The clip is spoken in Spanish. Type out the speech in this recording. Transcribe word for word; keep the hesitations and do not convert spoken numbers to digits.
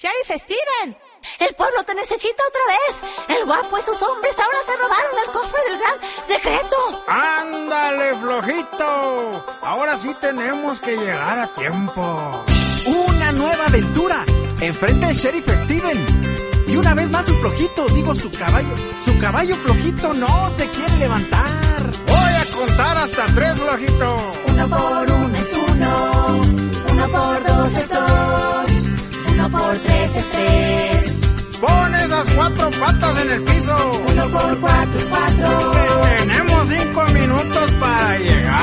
Sheriff Steven, el pueblo te necesita otra vez. El guapo y sus hombres ahora se robaron el cofre del gran secreto. ¡Ándale, flojito! Ahora sí tenemos que llegar a tiempo. Una nueva aventura enfrente del Sheriff Steven. Y una vez más su flojito, digo su caballo. Su caballo flojito no se quiere levantar. Voy a contar hasta tres, flojito. Uno por uno es uno, uno por dos es dos, uno por tres es tres. Pon esas cuatro patas en el piso. Uno por cuatro es cuatro. Tenemos cinco minutos para llegar.